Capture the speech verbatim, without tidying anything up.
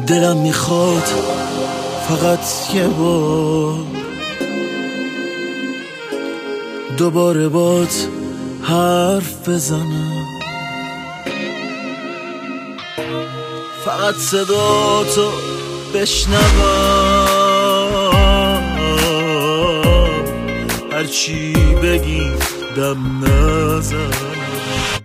دلم میخواد فقط یه بار دوباره بات حرف بزنم، فقط صدا تو بشنوم، هرچی بگی دم نزنم.